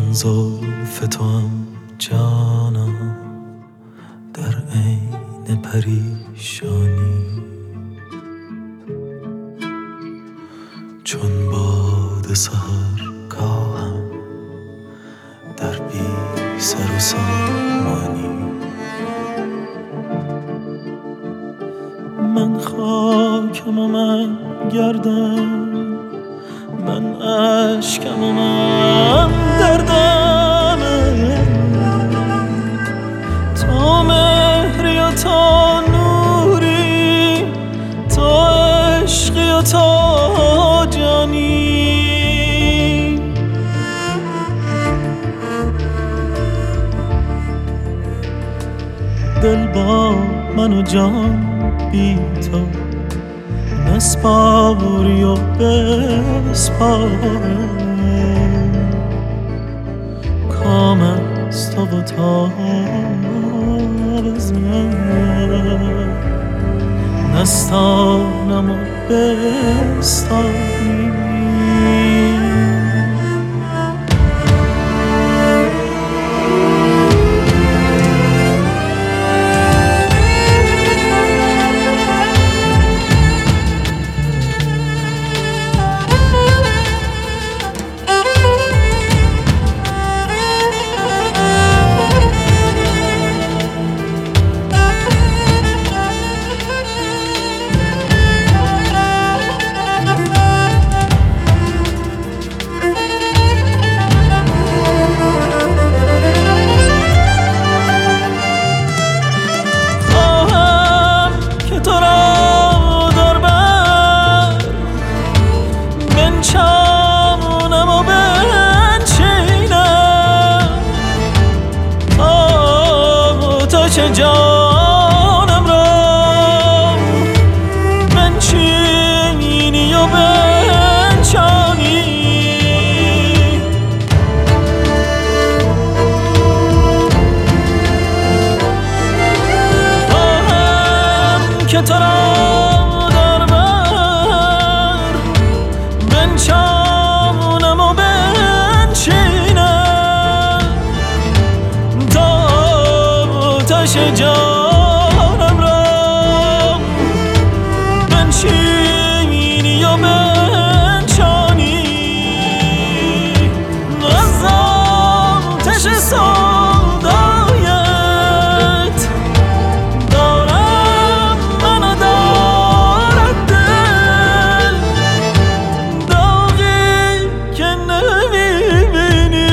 چون زلف توام جانم در عین پریشانی، چون باد سحرگاهم در بی سر و سامانی. من خاکم و من گردم، من عشقم و من دردم، تو مهری و تو نوری، تو عشقی و تو جانی. دل با من و جان بی تو نسپاری و بسپاره، کام از تو و تاب از من، نستانم و بستانی. جانم را بنشینی و بنشانی، خواهم که تو را در بر بنشانم و بنشینم تا آتش جانم را بنشینی و بنشانی. از آتش سودایت دارم من و دارد دل، داغی که نمیبینی،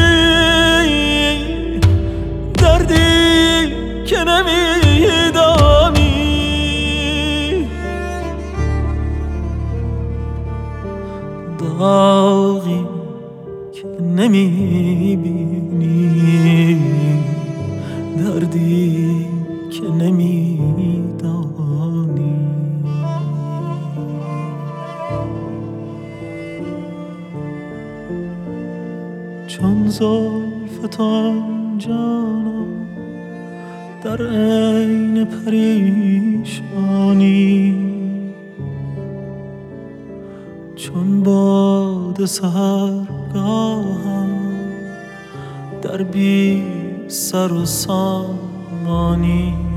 دردی که نمیدانی، داغی که نمیبینی، دردی که نمیدانی. چون زلف توام جانم در عین پریشانی، چون باد سحرگاهم در بی سر و سامانی.